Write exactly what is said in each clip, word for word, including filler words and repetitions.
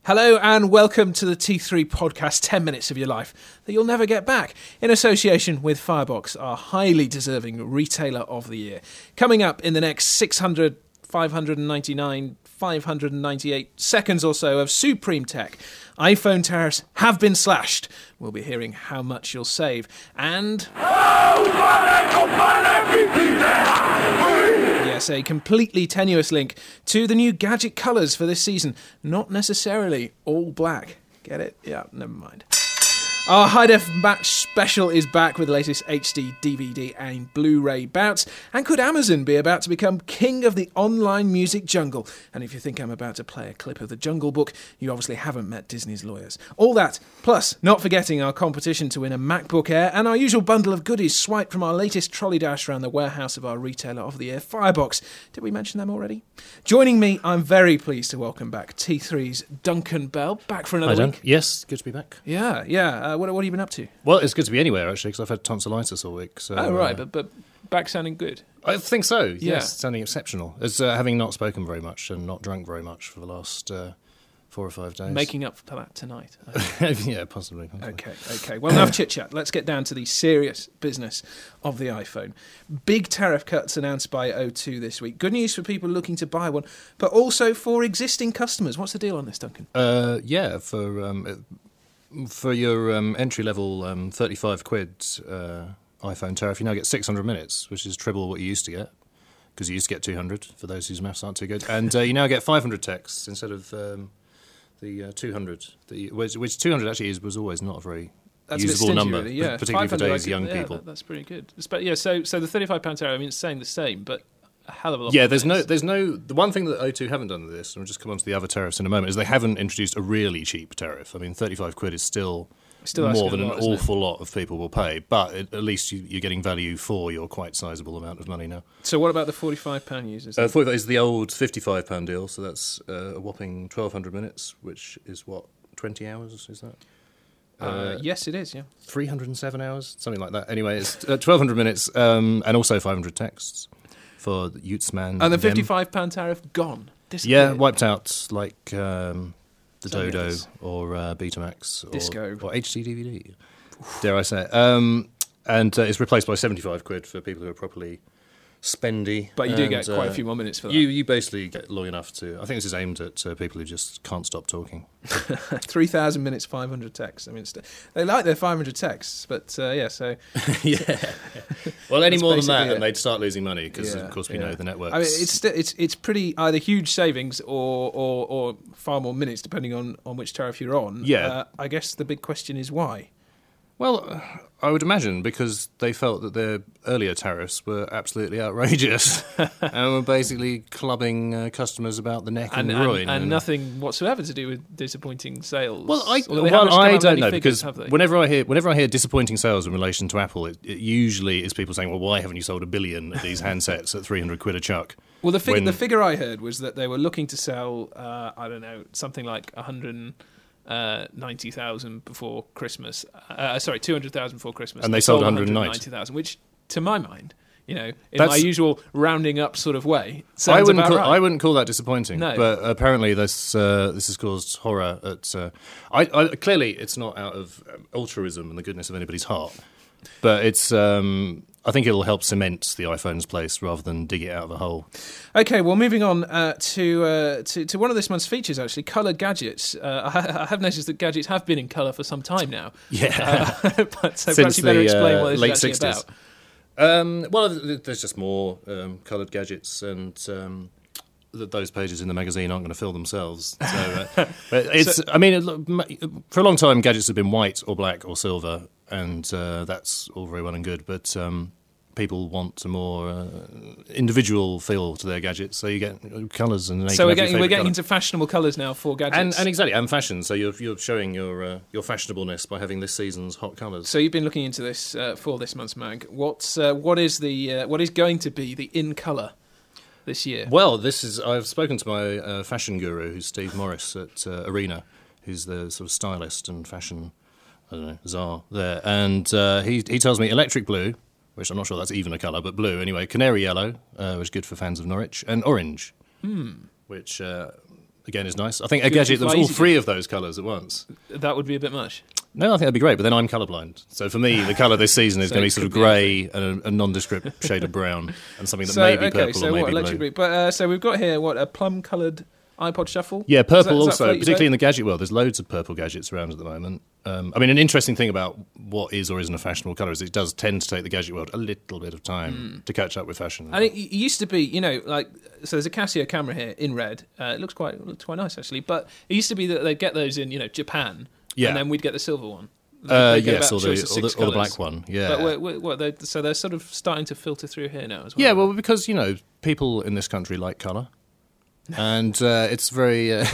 Hello and welcome to the T three podcast, ten minutes of your life that you'll never get back, in association with Firebox, our highly deserving retailer of the year. Coming up in the next six hundred, five hundred ninety-nine, five hundred ninety-eight seconds or so of supreme tech, iPhone tariffs have been slashed. We'll be hearing how much you'll save. And yes, a completely tenuous link to the new gadget colours for this season. Not necessarily all black. Get it? Yeah, never mind. Our high-def match special is back with the latest H D, D V D and Blu-ray bouts. And could Amazon be about to become king of the online music jungle? And if you think I'm about to play a clip of the Jungle Book, you obviously haven't met Disney's lawyers. All that, plus not forgetting our competition to win a MacBook Air and our usual bundle of goodies swiped from our latest trolley dash around the warehouse of our retailer of the year, Firebox. Did we mention them already? Joining me, I'm very pleased to welcome back T three's Duncan Bell, back for another Hi, Dan. week. Yes, good to be back. Yeah, yeah. Uh, what, what have you been up to? Well, it's good to be anywhere, actually, because I've had tonsillitis all week. So, Oh, right, uh, but, but back sounding good. I think so, yes. Yeah. Sounding exceptional. As uh, having not spoken very much and not drunk very much for the last uh, four or five days. Making up for that tonight. yeah, possibly, possibly. Okay, okay. Well, enough chit-chat. Let's get down to the serious business of the iPhone. Big tariff cuts announced by O two this week. Good news for people looking to buy one, but also for existing customers. What's the deal on this, Duncan? Uh, yeah, for... Um, it, For your um, entry-level um, thirty-five quid uh, iPhone tariff, you now get six hundred minutes, which is triple what you used to get, because you used to get two hundred, for those whose maths aren't too good. And uh, you now get five hundred texts instead of um, the uh, two hundred, the, which, which two hundred actually is, was always not a very That's usable a bit stingy, number, really, yeah. particularly for today's like, young yeah, people. That, that's pretty good. But yeah, so so the thirty-five pound tariff, I mean, it's saying the same, but a hell of a lot Yeah, more there's no, minutes. there's no. The one thing that O two haven't done with this, and we'll just come on to the other tariffs in a moment, is they haven't introduced a really cheap tariff. I mean, thirty-five quid is still, Still more asking than a an lot, isn't it? awful lot of people will pay. But at, at least you, you're getting value for your quite sizable amount of money now. So what about the forty-five pound users? Uh, forty-five is the old fifty-five pound deal, so that's uh, a whopping twelve hundred minutes, which is what, twenty hours? Is that? uh, Uh, yes, it is, yeah. three hundred seven hours, something like that. Anyway, it's uh, twelve hundred minutes, um, and also five hundred texts for Yutzman. And the them. fifty-five pound tariff, gone. Yeah, Disappeared. wiped out like um, the So many Dodo others. or uh, Betamax or, Disco. or H D D V D. Dare I say it? Um, and uh, it's replaced by seventy-five quid for people who are properly spendy. But you do and, get quite a uh, few more minutes for that. You you basically get long enough to. I think this is aimed at uh, people who just can't stop talking. three thousand minutes, five hundred texts. I mean, it's, they like their five hundred texts, but uh, yeah, so... yeah. Well, any That's more than basically that, it. and they'd start losing money because, Yeah, of course, we yeah. know the networks. I mean, it's st- it's it's pretty either huge savings or, or, or far more minutes, depending on, on which tariff you're on. Yeah. Uh, I guess the big question is why? Well, uh, I would imagine because they felt that their earlier tariffs were absolutely outrageous and were basically clubbing uh, customers about the neck And, and, and, groin. and nothing whatsoever to do with disappointing sales. Well, I, Although they well, haven't come I up with don't any know figures, because have they? whenever I hear whenever I hear disappointing sales in relation to Apple, it, it usually is people saying, "Well, why haven't you sold a billion of these handsets at three hundred quid a chuck?" Well, the, fig- when- the figure I heard was that they were looking to sell, uh, I don't know, something like one hundred ninety thousand before Christmas. Uh, sorry, two hundred thousand before Christmas. And they sold one one hundred ninety. ninety thousand, which, to my mind, you know, in That's- my usual rounding up sort of way, sounds I wouldn't about call, right. I wouldn't call that disappointing. No. But apparently this uh, this has caused horror at. Uh, I, I clearly it's not out of um, altruism and the goodness of anybody's heart, but it's. Um, I think it'll help cement the iPhone's place rather than dig it out of a hole. Okay, well, moving on uh, to, uh, to to one of this month's features, actually, colour gadgets. Uh, I, I have noticed that gadgets have been in colour for some time now. Yeah, Uh, but so since perhaps you better the explain uh, what this late is actually sixties. about. Um, well, th- there's just more um, coloured gadgets, and um, th- those pages in the magazine aren't going to fill themselves. So, uh, but it's. I mean, it, look, m- for a long time, gadgets have been white or black or silver, and uh, that's all very well and good. But um, people want a more uh, individual feel to their gadgets, so you get colours and. So we're getting we're getting into fashionable colours now for gadgets. and, and exactly and fashion. So you're you're showing your uh, your fashionableness by having this season's hot colours. So you've been looking into this uh, for this month's mag. What's uh, what is the uh, what is going to be the in colour this year? Well, this is. I've spoken to my uh, fashion guru, who's Steve Morris at uh, Arena, who's the sort of stylist and fashion, I don't know, czar there, and uh, he he tells me electric blue, which I'm not sure that's even a colour, but blue anyway. Canary yellow, uh, which is good for fans of Norwich, and orange, Hmm. which uh, again, is nice. I think a Good, gadget that was fly all easy three of those colours at once. That would be a bit much. No, I think that'd be great, but then I'm colourblind. So for me, the colour this season is So going to be it sort of could be grey and a, a nondescript shade of brown and something that So, may be okay, purple so or what, maybe electric blue. blue. But, uh, so we've got here, what, a plum-coloured iPod Shuffle? Yeah, Does that- purple does that also, float your particularly boat? in the gadget world. There's loads of purple gadgets around at the moment. Um, I mean, an interesting thing about what is or isn't a fashionable colour is it does tend to take the gadget world a little bit of time Mm. to catch up with fashion. And it, it used to be, you know, like, so there's a Casio camera here in red. Uh, it looks quite it looks quite nice, actually. But it used to be that they'd get those in, you know, Japan, Yeah. and then we'd get the silver one. Uh, They'd get yes, about or choice the, of or, the, six or the colours. black one. Yeah. But we're, we're, what, they so they're sort of starting to filter through here now as well. Yeah, well, because, you know, people in this country like colour. And uh, it's very... Uh,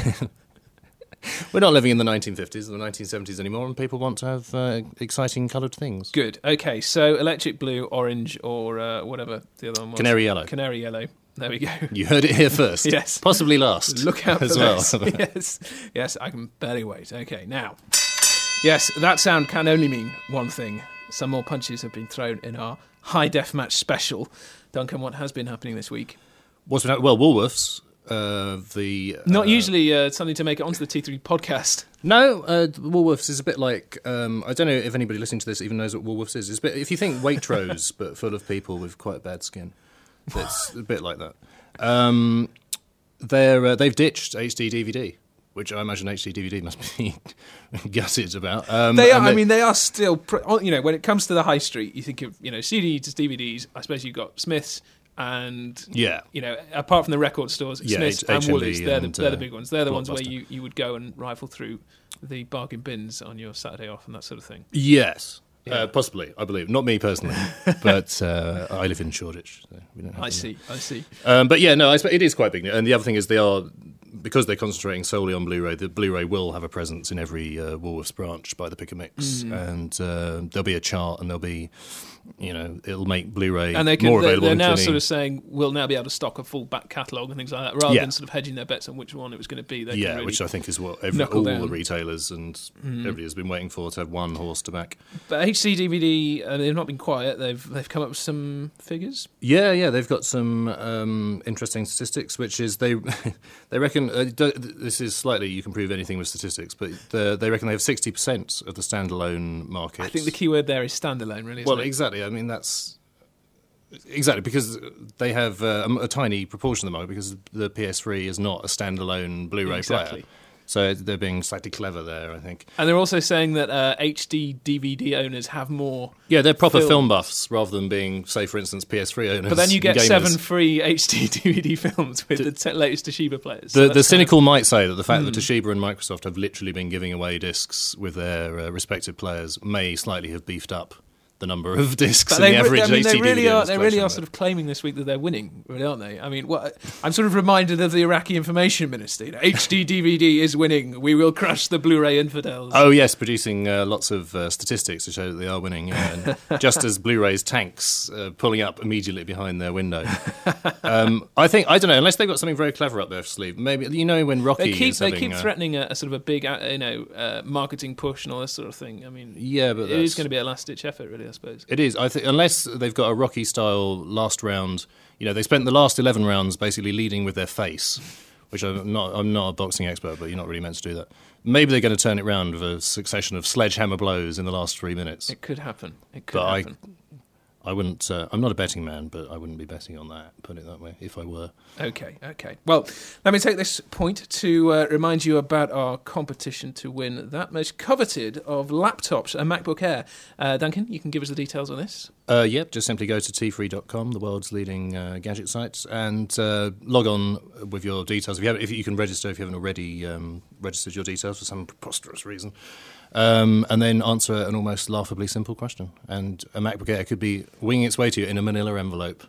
we're not living in the nineteen fifties or the nineteen seventies anymore, and people want to have uh, exciting coloured things. Good. Okay, so electric blue, orange, or uh, whatever the other one was. Canary yellow. Canary yellow. There we go. You heard it here first. Yes. Possibly last. Look out for as well. this. yes, yes, I can barely wait. Okay, now, yes, that sound can only mean one thing. Some more punches have been thrown in our high def match special. Duncan, what has been happening this week? What's been happening? Well, Woolworths. Uh, the Not uh, usually uh, something to make it onto the T three podcast. No, uh, Woolworths is a bit like um, I don't know if anybody listening to this even knows what Woolworths is. It's a bit, if you think Waitrose but full of people with quite bad skin, it's a bit like that. Um, they're uh, they've ditched H D D V D, which I imagine H D D V D must be gutted about. Um, They are. and I mean, they are still. Pr- you know, when it comes to the high street, you think of you know C Ds, D V Ds. I suppose you've got Smiths. And yeah, you know, apart from the record stores, Yeah, Smiths H- and H M V Woolies, they're the, and, they're the uh, big ones. They're the ones where Blockbuster. you, you would go and rifle through the bargain bins on your Saturday off and that sort of thing. yes, Yeah. uh, possibly. I believe not me personally, but uh, I live in Shoreditch. So we don't have I them see, I see. Um, but yeah, no, I spe- it is quite big. And the other thing is they are, because they're concentrating solely on Blu-ray, the Blu-ray will have a presence in every uh, Woolworths branch by the Pick a Mix. Mm. And uh, there'll be a chart and there'll be, you know, it'll make Blu-ray And they can, more they're, available they're in now twenty sort of saying we'll now be able to stock a full back catalogue and things like that, rather Yeah. than sort of hedging their bets on which one it was going to be. They yeah, can really, which I think is what every, knuckle all down. the retailers and everybody has been waiting for, to have one horse to back. But H D D V D, uh, they've not been quiet. They've they've come up with some figures. Yeah, yeah, they've got some um, interesting statistics, which is they they reckon uh, d- this is slightly you can prove anything with statistics, but the, they reckon they have sixty percent of the standalone market. I think the key word there is standalone, really. Isn't Well, it? exactly. I mean, that's exactly because they have uh, a, a tiny proportion of the market because the P S three is not a standalone Blu-ray Exactly. player. So they're being slightly clever there, I think. And they're also saying that uh, H D D V D owners have more. Yeah, they're proper Film. film buffs rather than being, say, for instance, P S three owners. But then you get gamers. seven free H D D V D films with the te- latest Toshiba players. The, So the that's cynical might say that the fact Hmm. that Toshiba and Microsoft have literally been giving away discs with their uh, respective players may slightly have beefed up the number of discs But in they, the re- average I mean, H D they D V D really are. owner's They really collection, are sort of claiming this week that they're winning, really, aren't they? I mean, what, I'm sort of reminded of the Iraqi information minister. You know, H D D V D is winning. We will crush the Blu-ray infidels. Oh yes, producing uh, lots of uh, statistics to show that they are winning, yeah, and just as Blu-ray's tanks uh, pulling up immediately behind their window. Um, I think I don't know unless they've got something very clever up their sleeve. Maybe you know when Rocky They keep is they having, keep uh, threatening a, a sort of a big uh, you know uh, marketing push and all this sort of thing. I mean, Yeah, but it that's- is going to be a last ditch effort, really. I suppose. It is. I think unless they've got a Rocky style last round, you know, they spent the last eleven rounds basically leading with their face, which I'm not. I'm not a boxing expert, but you're not really meant to do that. Maybe they're going to turn it round with a succession of sledgehammer blows in the last three minutes. It could happen. It could But I- happen. I wouldn't. Uh, I'm not a betting man, but I wouldn't be betting on that. Put it that way. If I were. Okay, okay. Well, let me take this point to uh, remind you about our competition to win that most coveted of laptops, a MacBook Air. Uh, Duncan, you can give us the details on this. Uh, yep, just simply go to t free dot com, the world's leading uh, gadget site, and uh, log on with your details. If you, have, if you can register, if you haven't already um, registered your details for some preposterous reason, um, and then answer an almost laughably simple question. And a MacBook Air could be winging its way to you in a manila envelope.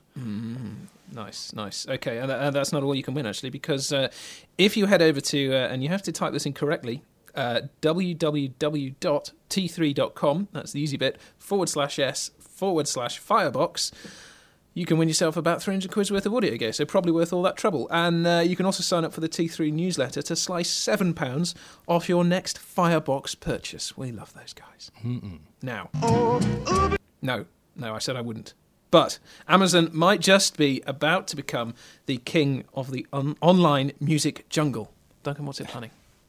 Nice, nice. Okay, and, and that's not all you can win, actually, because uh, if you head over to, uh, and you have to type this in correctly, uh, w w w dot t three dot com, that's the easy bit, forward slash s, forward slash firebox, you can win yourself about three hundred quid's worth of audio gear, so probably worth all that trouble. And uh, you can also sign up for the T three newsletter to slice seven pounds off your next Firebox purchase. We love those guys. Mm-mm. Now. No, no, I said I wouldn't. But Amazon might just be about to become the king of the on- online music jungle. Duncan, what's it planning?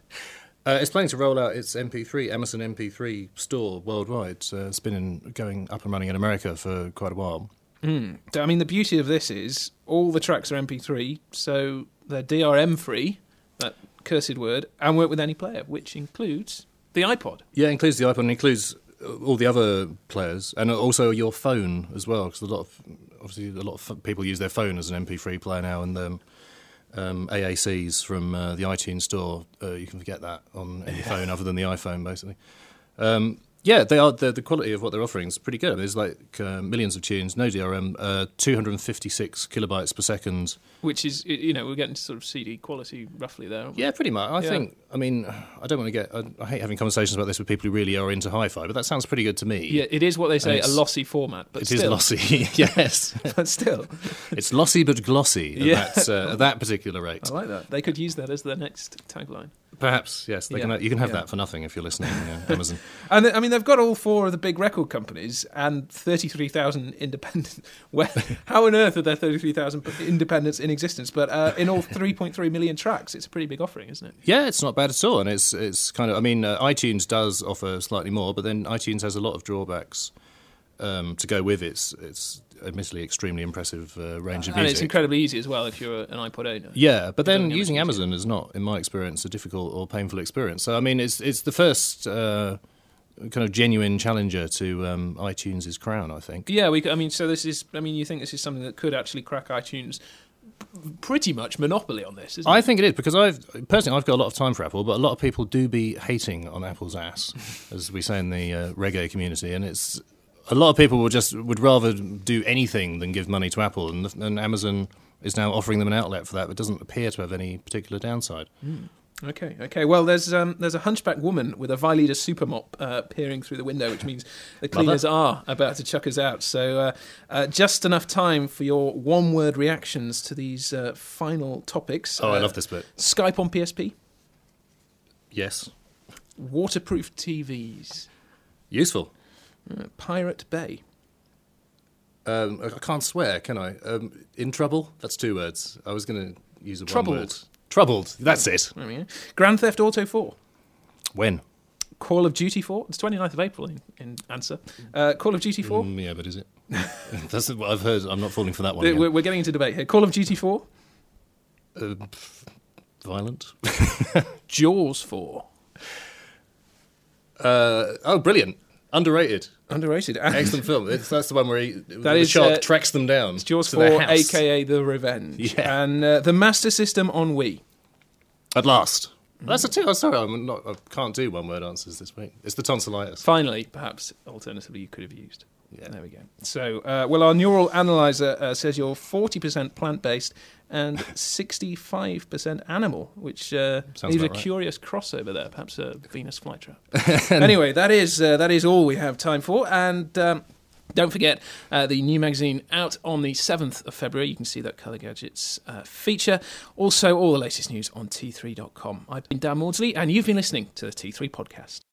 Uh, it's planning to roll out its M P three, Amazon M P three store worldwide. Uh, it's been in, going up and running in America for quite a while. Mm. I mean, the beauty of this is all the tracks are M P three, so they're D R M free, that cursed word, and work with any player, which includes the iPod. Yeah, it includes the iPod and includes all the other players, and also your phone as well, because a lot of, obviously, a lot of people use their phone as an M P three player now, and um, um, A A Cs from uh, the iTunes store, uh, you can forget that on any phone other than the iPhone, basically. Um, yeah, they are. The, the quality of what they're offering is pretty good. I mean, there's like uh, millions of tunes, no D R M, uh, two hundred fifty-six kilobytes per second. Which is, you know, we're getting to sort of C D quality roughly there. Aren't we? Yeah, pretty much. I Yeah. think, I mean, I don't want to get, I, I hate having conversations about this with people who really are into hi-fi, but that sounds pretty good to me. Yeah, it is what they say, a it's- lossy format, but It still. is lossy, yes. But still. It's lossy but glossy at, Yeah. that, uh, at that particular rate. I like that. They could use that as their next tagline. Perhaps, yes. They Yeah. can, you can have Yeah. that for nothing if you're listening, uh, Amazon. And I mean, they've got all four of the big record companies and thirty-three thousand independent. Well, how on earth are there thirty-three thousand independents in existence? But uh, in all three point three million tracks, it's a pretty big offering, isn't it? Yeah, it's not bad at all. And it's it's kind of, I mean, uh, iTunes does offer slightly more, but then iTunes has a lot of drawbacks um, to go with its, its admittedly extremely impressive uh, range of And music. it's incredibly easy as well if you're an iPod owner. Yeah, but then doesn't get using much Amazon is not, in my experience, a difficult or painful experience. So, I mean, it's it's the first uh, kind of genuine challenger to um, iTunes' crown, I think. Yeah, we. I mean, so this is. I mean, you think this is something that could actually crack iTunes? Pretty much monopoly on this, isn't I it? think it is, because I've personally I've got a lot of time for Apple, but a lot of people do be hating on Apple's ass, as we say in the uh, reggae community, and it's a lot of people would just would rather do anything than give money to Apple, and, and Amazon is now offering them an outlet for that, but doesn't appear to have any particular downside. Mm. Okay, okay. Well, there's um, there's a hunchback woman with a Vileda super mop uh, peering through the window, which means the cleaners are about to chuck us out. So uh, uh, just enough time for your one-word reactions to these uh, final topics. Oh, uh, I love this bit. Skype on P S P, Yes. waterproof T Vs, Useful. uh, Pirate Bay. Um, I I can't swear, can I? Um, in trouble? That's two words. I was going to use a Troubled. one word. Troubled. That's it. There we go. Grand Theft Auto four. When? Call of Duty four. It's twenty-ninth of April in, in answer. Uh, Call of Duty four. Mm, yeah, but is it? That's what I've heard. I'm not falling for that one. We're, again. we're getting into debate here. Call of Duty four. Uh, pff, violent. Jaws four. Uh, oh, brilliant. Underrated. Underrated. Excellent film. It's, that's the one where he, the is, shark uh, tracks them down. It's Jaws to their four, house. a k a. The Revenge. Yeah. And uh, the Master System on Wii. At last. That's a two. Oh, sorry, I'm not, I can't do one word answers this week. It's the tonsillitis. Finally, perhaps, alternatively, you could have used. Yeah. There we go. So, uh, well, our neural analyzer uh, says you're forty percent plant-based and sixty-five percent animal, which uh, Sounds leaves a about right. curious crossover there, perhaps a Venus flytrap. Anyway, that is uh, that is all we have time for, and um, don't forget uh, the new magazine out on the seventh of February. You can see that Colour Gadgets uh, feature. Also, all the latest news on T three dot com. I've been Dan Maudsley, and you've been listening to the T three Podcast.